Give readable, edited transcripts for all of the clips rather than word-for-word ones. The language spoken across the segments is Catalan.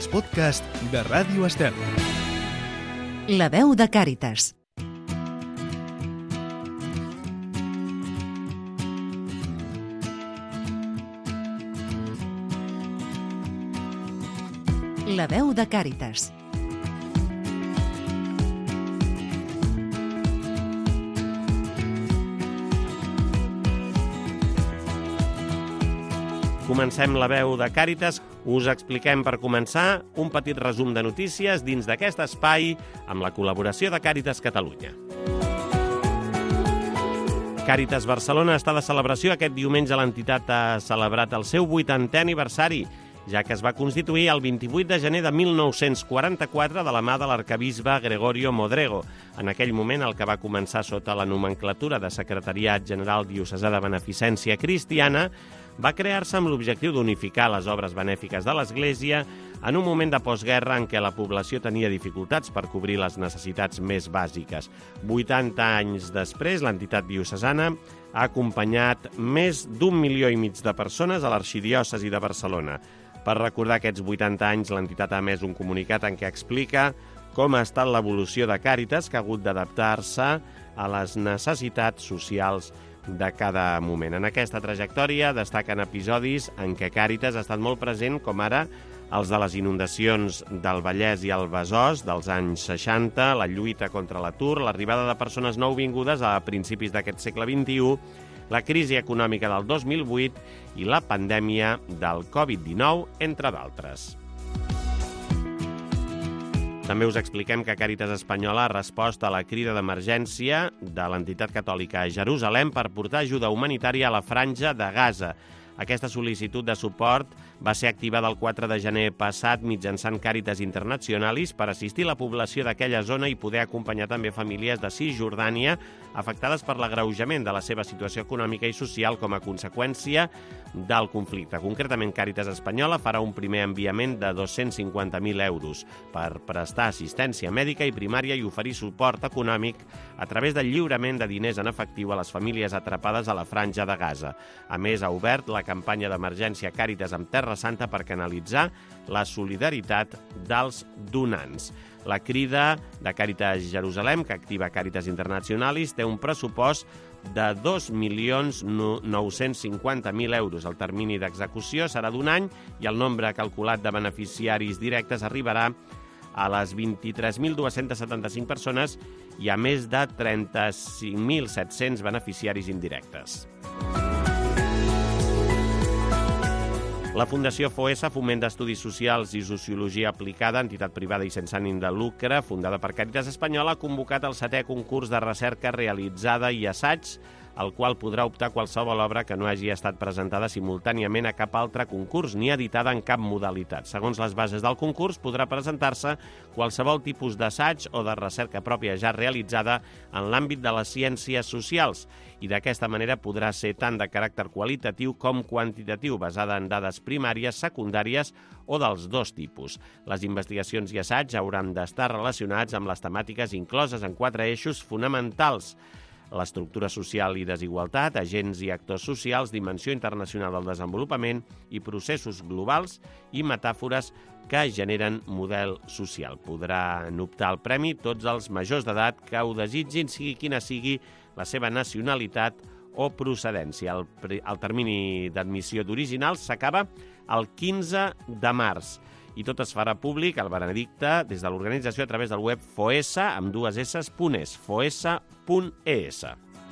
els podcasts de Ràdio Estel. La veu de Càritas. La veu de Càritas. Comencem la veu de Càritas. Us expliquem per començar un petit resum de notícies dins d'aquest espai amb la col·laboració de Càritas Catalunya. Càritas Barcelona està de celebració. Aquest diumenge l'entitat ha celebrat el seu 80è aniversari, ja que es va constituir el 28 de gener de 1944 de la mà de l'arquebisbe Gregorio Modrego. En aquell moment, el que va començar sota la nomenclatura de Secretariat General Diocesà de Beneficència Cristiana va crear-se amb l'objectiu d'unificar les obres benèfiques de l'Església en un moment de postguerra en què la població tenia dificultats per cobrir les necessitats més bàsiques. 80 anys després, l'entitat diocesana ha acompanyat més d'1,5 milió de persones a l'arxidiòcesi de Barcelona. Per recordar aquests 80 anys, l'entitat ha emès un comunicat en què explica com ha estat l'evolució de Càritas, que ha hagut d'adaptar-se a les necessitats socials de cada moment. En aquesta trajectòria destaquen episodis en què Càritas ha estat molt present, com ara els de les inundacions del Vallès i el Besòs dels anys 60, la lluita contra l'atur, l'arribada de persones nouvingudes a principis d'aquest segle XXI, la crisi econòmica del 2008 i la pandèmia del Covid-19, entre d'altres. També us expliquem que Càritas Espanyola ha respost a la crida d'emergència de l'entitat catòlica a Jerusalem per portar ajuda humanitària a la franja de Gaza. Aquesta sol·licitud de suport va ser activada el 4 de gener passat mitjançant Càritas Internationalis per assistir la població d'aquella zona i poder acompanyar també famílies de Cisjordània afectades per l'agreujament de la seva situació econòmica i social com a conseqüència del conflicte. Concretament, Càritas Espanyola farà un primer enviament de 250.000 euros per prestar assistència mèdica i primària i oferir suport econòmic a través del lliurament de diners en efectiu a les famílies atrapades a la franja de Gaza. A més, ha obert la campanya d'emergència Càritas amb Terra Santa per canalitzar la solidaritat dels donants. La crida de Càritas Jerusalem, que activa Càritas Internationalis, té un pressupost de 2.950.000 euros. El termini d'execució serà d'1 any i el nombre calculat de beneficiaris directes arribarà a les 23.275 persones i a més de 35.700 beneficiaris indirectes. La Fundació FOESA, Foment d'Estudis Socials i Sociologia Aplicada, entitat privada i sense ànim de lucre, fundada per Càritas Espanyola, ha convocat el 7è concurs de recerca realitzada i assaig, al qual podrà optar qualsevol obra que no hagi estat presentada simultàniament a cap altre concurs ni editada en cap modalitat. Segons les bases del concurs, podrà presentar-se qualsevol tipus d'assaig o de recerca pròpia ja realitzada en l'àmbit de les ciències socials i d'aquesta manera podrà ser tant de caràcter qualitatiu com quantitatiu, basada en dades primàries, secundàries o dels dos tipus. Les investigacions i assaig hauran d'estar relacionats amb les temàtiques incloses en 4 eixos fonamentals: l'estructura social i desigualtat, agents i actors socials, dimensió internacional del desenvolupament i processos globals i metàfores que generen model social. Podran optar al premi tots els majors d'edat que ho desitgin, sigui quina sigui la seva nacionalitat o procedència. El termini d'admissió d'originals s'acaba el 15 de març. I tot es farà públic al veredicte des de l'organització a través del web foesa, amb 2 s.es, foesa.es.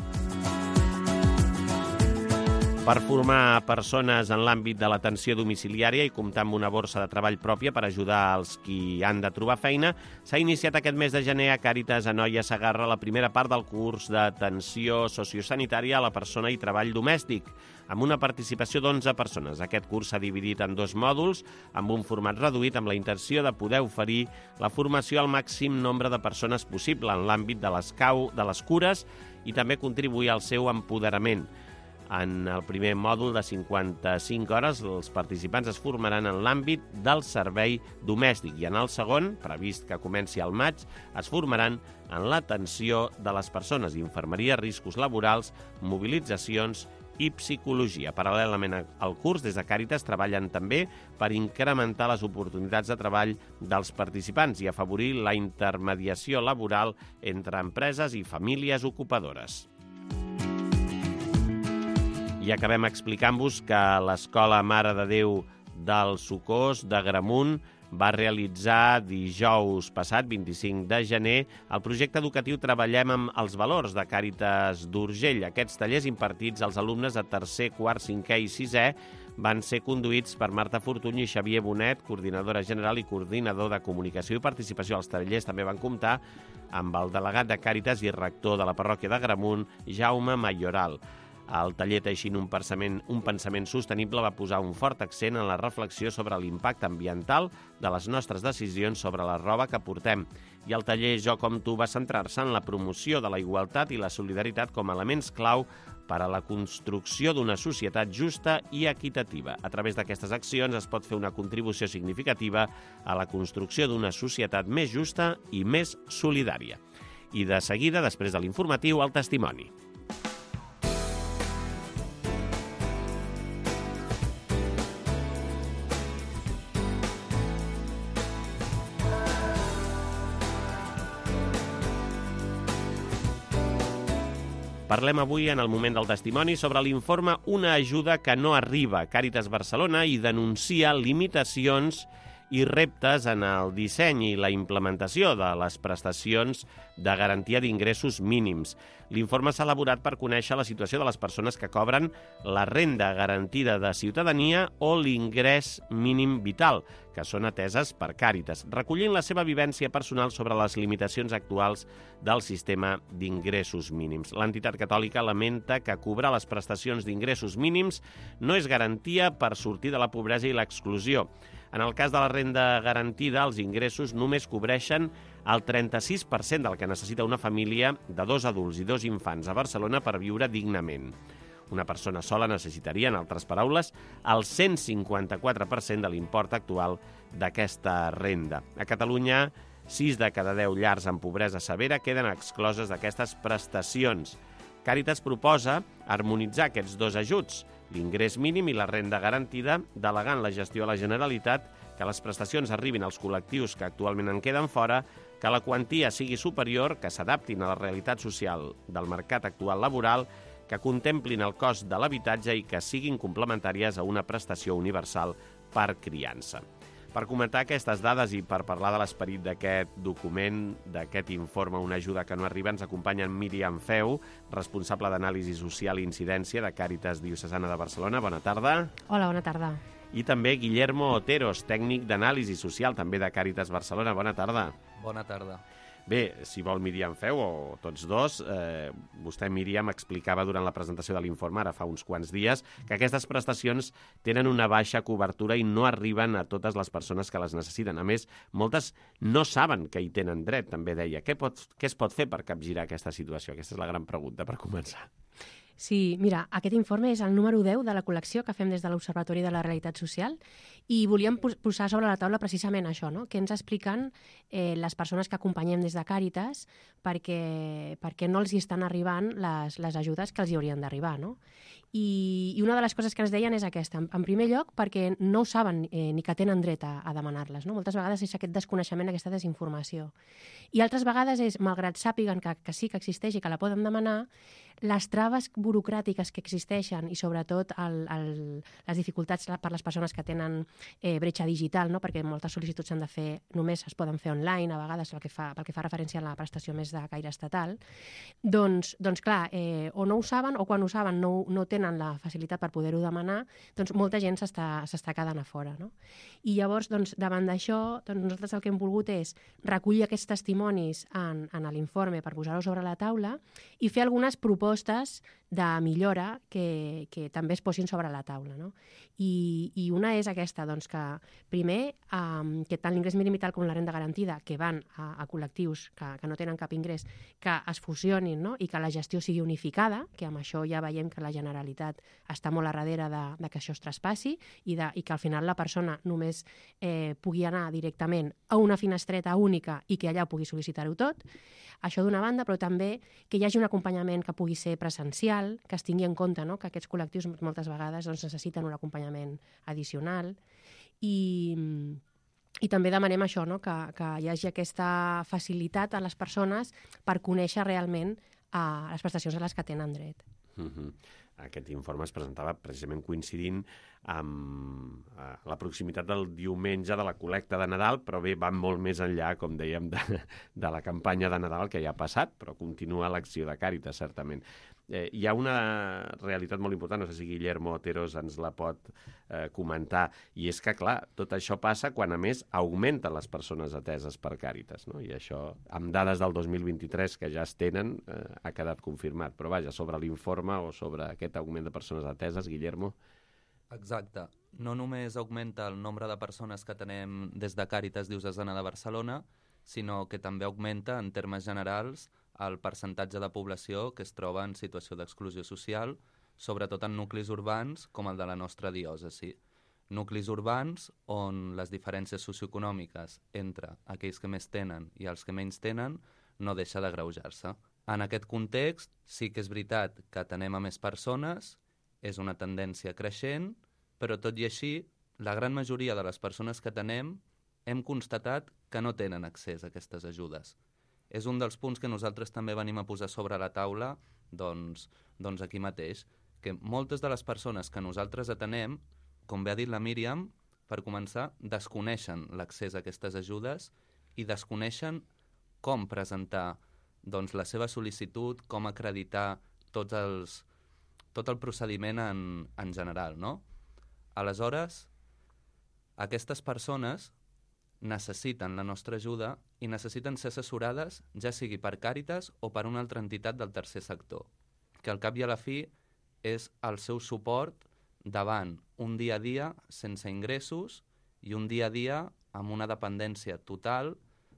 Per formar persones en l'àmbit de l'atenció domiciliària i comptar amb una borsa de treball pròpia per ajudar els qui han de trobar feina, s'ha iniciat aquest mes de gener a Càritas Anoia Segarra la primera part del curs d'atenció sociosanitària a la persona i treball domèstic, amb una participació d'11 persones. Aquest curs s'ha dividit en 2 mòduls, amb un format reduït amb la intenció de poder oferir la formació al màxim nombre de persones possible en l'àmbit de les cures i també contribuir al seu empoderament. En el primer mòdul de 55 hores, els participants es formaran en l'àmbit del servei domèstic i en el segon, previst que comenci al maig, es formaran en l'atenció de les persones, infermeria, riscos laborals, mobilitzacions i Psicologia. Paral·lelament al curs, des de Càritas treballen també per incrementar les oportunitats de treball dels participants i afavorir la intermediació laboral entre empreses i famílies ocupadores. I acabem explicant-vos que l'Escola Mare de Déu del Socors d'Agramunt va realitzar dijous passat, 25 de gener, el projecte educatiu Treballem amb els valors de Càritas d'Urgell. Aquests tallers impartits als alumnes de tercer, quart, cinquè i sisè van ser conduïts per Marta Fortuny i Xavier Bonet, coordinadora general i coordinador de comunicació i participació. Els tallers també van comptar amb el delegat de Càritas i rector de la parròquia d'Agramunt, Jaume Mayoral. El taller Teixint un pensament sostenible va posar un fort accent en la reflexió sobre l'impacte ambiental de les nostres decisions sobre la roba que portem. I el taller Jo com tu va centrar-se en la promoció de la igualtat i la solidaritat com a elements clau per a la construcció d'una societat justa i equitativa. A través d'aquestes accions es pot fer una contribució significativa a la construcció d'una societat més justa i més solidària. I de seguida, després de l'informatiu, el testimoni. Parlem avui, en el moment del testimoni, sobre l'informe Una ajuda que no arriba. Càritas Barcelona i denuncia limitacions i reptes en el disseny i la implementació de les prestacions de garantia d'ingressos mínims. L'informe s'ha elaborat per conèixer la situació de les persones que cobren la renda garantida de ciutadania o l'ingrés mínim vital, que són ateses per Càritas, recollint la seva vivència personal sobre les limitacions actuals del sistema d'ingressos mínims. L'entitat catòlica lamenta que cobrar les prestacions d'ingressos mínims no és garantia per sortir de la pobresa i l'exclusió. En el cas de la renda garantida, els ingressos només cobreixen el 36% del que necessita una família de 2 adults i 2 infants a Barcelona per viure dignament. Una persona sola necessitaria, en altres paraules, el 154% de l'import actual d'aquesta renda. A Catalunya, 6 de cada 10 llars en pobresa severa queden excloses d'aquestes prestacions. Càritas proposa harmonitzar aquests dos ajuts, l'ingrés mínim i la renda garantida, delegant la gestió a la Generalitat, que les prestacions arribin als col·lectius que actualment en queden fora, que la quantia sigui superior, que s'adaptin a la realitat social del mercat actual laboral, que contemplin el cost de l'habitatge i que siguin complementàries a una prestació universal per criança. Per comentar aquestes dades i per parlar de l'esperit d'aquest document, d'aquest informe Una ajuda que no arriba, ens acompanyen Míriam Feu, responsable d'anàlisi social i incidència de Càritas Diocesana de Barcelona. Bona tarda. Hola, bona tarda. I també Guillermo Oteros, tècnic d'anàlisi social, també de Càritas Barcelona. Bona tarda. Bona tarda. Bé, si vol Míriam Feu, o tots dos, vostè, Míriam, explicava durant la presentació de l'informe, ara fa uns quants dies, que aquestes prestacions tenen una baixa cobertura i no arriben a totes les persones que les necessiten. A més, moltes no saben que hi tenen dret, també deia. Què es pot fer per capgirar aquesta situació? Aquesta és la gran pregunta per començar. Sí, mira, aquest informe és el número 10 de la col·lecció que fem des de l'Observatori de la Realitat Social i volíem posar sobre la taula precisament això, no? Què ens expliquen les persones que acompanyem des de Càritas perquè no els hi estan arribant les ajudes que els hi haurien d'arribar, no? I una de les coses que ens deien és aquesta. En primer lloc, perquè no ho saben ni que tenen dret a demanar-les, no? Moltes vegades és aquest desconeixement, aquesta desinformació. I altres vegades és, malgrat sàpiguen que sí que existeix i que la poden demanar, les traves burocràtiques que existeixen i sobretot les dificultats per les persones que tenen bretxa digital, no? Perquè moltes sol·licituds s'han de fer, només es poden fer online, a vegades pel que fa referència a la prestació més de caire estatal, doncs clar, o no ho saben o quan ho saben no tenen la facilitat per poder-ho demanar, doncs molta gent s'està quedant a fora, no? I llavors, davant d'això, nosaltres el que hem volgut és recollir aquests testimonis en l'informe per posar-ho sobre la taula i fer algunes propostes de millora que també es posin sobre la taula, no? I una és aquesta, doncs, que primer, que tant l'ingrés mínim vital com la renda garantida, que van a col·lectius que no tenen cap ingrés, que es fusionin, no? I que la gestió sigui unificada, que amb això ja veiem que la Generalitat està molt a darrere de que això es traspassi i que al final la persona només pugui anar directament a una finestreta única i que allà pugui sol·licitar-ho tot. Això d'una banda, però també que hi hagi un acompanyament que pugui ser presencial, cal que es tingui en compte, no?, que aquests col·lectius moltes vegades doncs, necessiten un acompanyament addicional i també demanem això, no?, que hi hagi aquesta facilitat a les persones per conèixer realment les prestacions a les que tenen dret. Aquest informe es presentava precisament coincidint amb la proximitat del diumenge de la col·lecta de Nadal, però bé, va molt més enllà, com dèiem, de la campanya de Nadal que ja ha passat, però continua l'acció de Càritas, certament. Hi ha una realitat molt important, no sé si Guillermo Oteros ens la pot comentar, i és que, clar, tot això passa quan, a més, augmenten les persones ateses per Càritas, no? I això, amb dades del 2023 que ja es tenen, ha quedat confirmat. Però, vaja, sobre l'informe o sobre aquest augment de persones ateses, Guillermo? Exacte. No només augmenta el nombre de persones que tenem des de Càritas Diocesana de Barcelona, sinó que també augmenta, en termes generals, el percentatge de població que es troba en situació d'exclusió social, sobretot en nuclis urbans com el de la nostra diòcesi. Nuclis urbans on les diferències socioeconòmiques entre aquells que més tenen i els que menys tenen no deixa d'agreujar-se. En aquest context, sí que és veritat que atenem a més persones, és una tendència creixent, però tot i així, la gran majoria de les persones que atenem hem constatat que no tenen accés a aquestes ajudes. És un dels punts que nosaltres també venim a posar sobre la taula doncs aquí mateix, que moltes de les persones que nosaltres atenem, com bé ha dit la Míriam, per començar, desconeixen l'accés a aquestes ajudes i desconeixen com presentar la seva sol·licitud, com acreditar tot el procediment en general, no? Aleshores, aquestes persones necessiten la nostra ajuda i necessiten ser assessorades, ja sigui per Càritas o per una altra entitat del tercer sector, que al cap i a la fi és el seu suport davant un dia a dia sense ingressos i un dia a dia amb una dependència total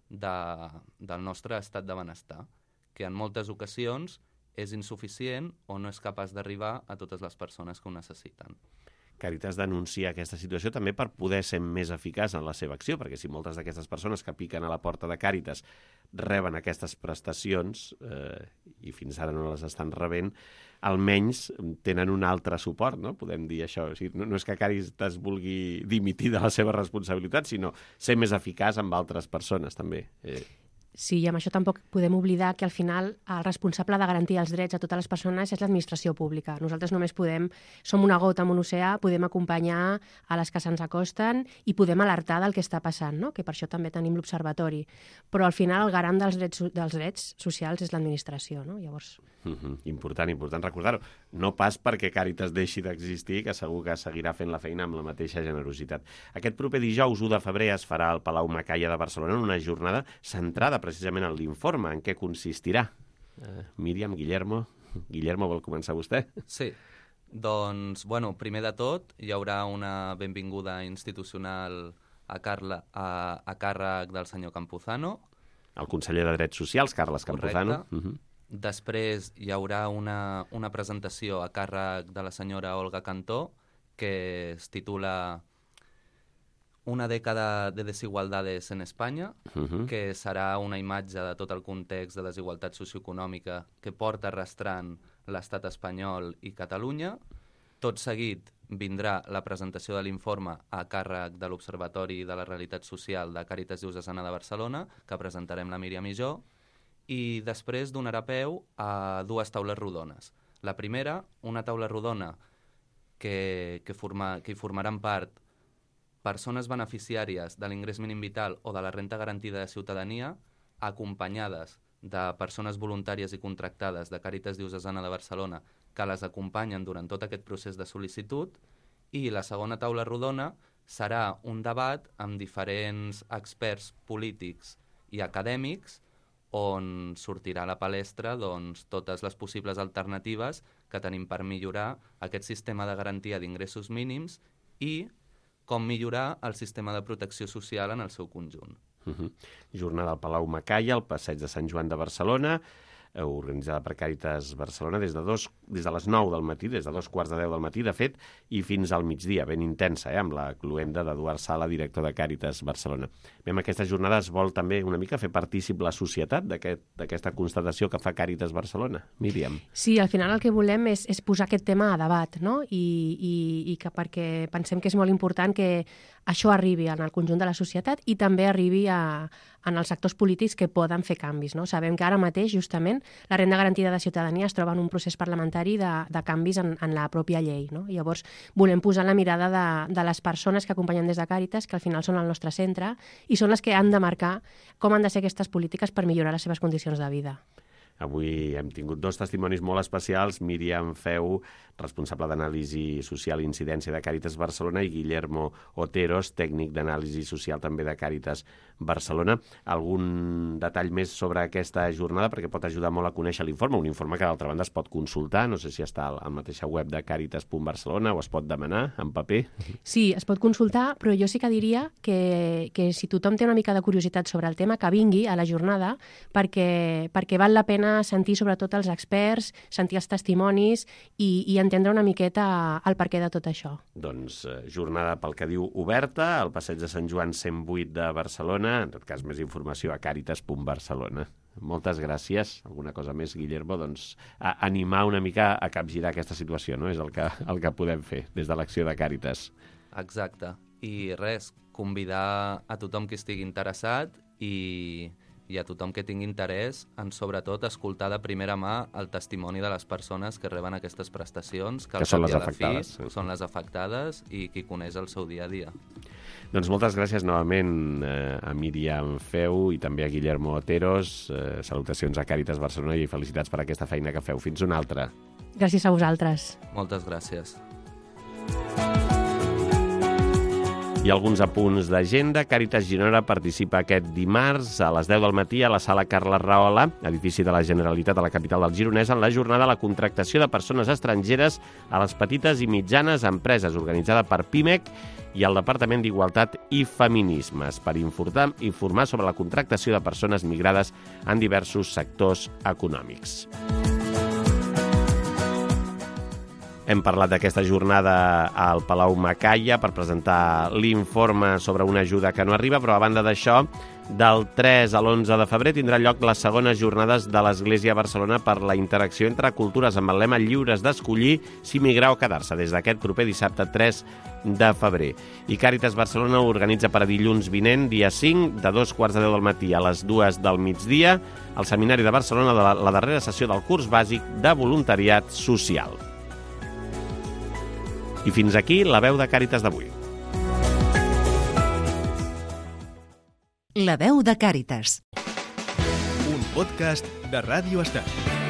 del nostre estat de benestar, que en moltes ocasions és insuficient o no és capaç d'arribar a totes les persones que ho necessiten. Càritas denuncia aquesta situació també per poder ser més eficaç en la seva acció, perquè si moltes d'aquestes persones que piquen a la porta de Càritas reben aquestes prestacions i fins ara no les estan rebent, almenys tenen un altre suport, no? Podem dir això. O sigui, no és que Càritas vulgui dimitir de la seva responsabilitat, sinó ser més eficaç amb altres persones, també. Sí, i amb això tampoc podem oblidar que al final el responsable de garantir els drets a totes les persones és l'administració pública. Nosaltres només som una gota en un oceà, podem acompanyar a les que se'ns acosten i podem alertar del que està passant, no? Que per això també tenim l'observatori. Però al final el garant dels drets socials és l'administració, no? Llavors... Important recordar-ho. No pas perquè Càritas deixi d'existir, que segur que seguirà fent la feina amb la mateixa generositat. Aquest proper dijous 1 de febrer es farà al Palau Macaya de Barcelona una jornada centrada precisament en l'informe. En què consistirà? Míriam, Guillermo vol començar vostè? Sí. Doncs, primer de tot, hi haurà una benvinguda institucional a càrrec del senyor Campuzano. El conseller de Drets Socials, Carles Campuzano. Després hi haurà una presentació a càrrec de la senyora Olga Cantó, que es titula Una dècada de desigualdades en Espanya, que serà una imatge de tot el context de desigualtat socioeconòmica que porta arrastrant l'estat espanyol i Catalunya. Tot seguit vindrà la presentació de l'informe a càrrec de l'Observatori de la Realitat Social de Càritas Diocesana de Barcelona, que presentarem la Míriam i jo, i després donarà peu a 2 taules rodones. La primera, una taula rodona que hi formaran part persones beneficiàries de l'ingrés mínim vital o de la renda garantida de ciutadania, acompanyades de persones voluntàries i contractades de Càritas Diocesana de Barcelona que les acompanyen durant tot aquest procés de sol·licitud, i la segona taula rodona serà un debat amb diferents experts polítics i acadèmics on sortirà a la palestra totes les possibles alternatives que tenim per millorar aquest sistema de garantia d'ingressos mínims i com millorar el sistema de protecció social en el seu conjunt. Jornada al Palau Macaya, al Passeig de Sant Joan de Barcelona, organitzada per Càritas Barcelona des de 2 des de les 9 del matí, des de 2:15 del matí, de fet, i fins al migdia, ben intensa, amb la cluenda d'Eduard Sala, director de Càritas Barcelona. Bé, amb aquesta jornada es vol també una mica fer partícip la societat d'aquesta constatació que fa Càritas Barcelona. Míriam. Sí, al final el que volem és posar aquest tema a debat, no? I que perquè pensem que és molt important que això arribi en el conjunt de la societat i també arribi en els sectors polítics que poden fer canvis, no? Sabem que ara mateix, justament, la renda garantida de ciutadania es troba en un procés parlamentari de canvis en la pròpia llei, no? Llavors, volem posar la mirada de les persones que acompanyen des de Càritas, que al final són el nostre centre, i són les que han de marcar com han de ser aquestes polítiques per millorar les seves condicions de vida. Avui hem tingut 2 testimonis molt especials, Míriam Feu, responsable d'anàlisi social i incidència de Càritas Barcelona, i Guillermo Oteros, tècnic d'anàlisi social també de Càritas Barcelona. Algun detall més sobre aquesta jornada, perquè pot ajudar molt a conèixer l'informe, un informe que d'altra banda es pot consultar, no sé si està a la mateixa web de Càritas.Barcelona o es pot demanar en paper. Sí, es pot consultar, però jo sí que diria que si tothom té una mica de curiositat sobre el tema, que vingui a la jornada, perquè val la pena sentir sobretot els experts, sentir els testimonis i entendre una miqueta el perquè de tot això. Doncs jornada, pel que diu, oberta, al passeig de Sant Joan 108 de Barcelona, en tot cas més informació a Càritas.Barcelona. Moltes gràcies. Alguna cosa més, Guillermo? Doncs animar una mica a capgirar aquesta situació, no? És el que podem fer des de l'acció de Càritas. Exacte. I res, convidar a tothom que estigui interessat i a tothom que tingui interès en, sobretot, escoltar de primera mà el testimoni de les persones que reben aquestes prestacions, que són les afectades. Són les afectades i qui coneix el seu dia a dia. Doncs moltes gràcies novament a Míriam Feu i també a Guillermo Oteros. Salutacions a Càritas Barcelona i felicitats per aquesta feina que feu. Fins una altra. Gràcies a vosaltres. Moltes gràcies. I alguns apunts d'agenda. Càritas Girona participa aquest dimarts a les 10 del matí a la sala Carles Rahola, edifici de la Generalitat a la capital del Gironès, en la jornada de la contractació de persones estrangeres a les petites i mitjanes empreses, organitzada per PIMEC i el Departament d'Igualtat i Feminismes, per informar sobre la contractació de persones migrades en diversos sectors econòmics. Hem parlat d'aquesta jornada al Palau Macaya per presentar l'informe sobre una ajuda que no arriba, però a banda d'això, del 3 a l'11 de febrer tindrà lloc les segones jornades de l'Església a Barcelona per la interacció entre cultures, amb el lema lliures d'escollir si migrar o quedar-se, des d'aquest proper dissabte 3 de febrer. I Càritas Barcelona organitza per a dilluns vinent, dia 5, de 2:15 del matí a les 2 del migdia, al Seminari de Barcelona, de la darrera sessió del curs bàsic de voluntariat social. I fins aquí la veu de Càritas d'avui. La veu de Càritas. Un podcast de Ràdio Estat.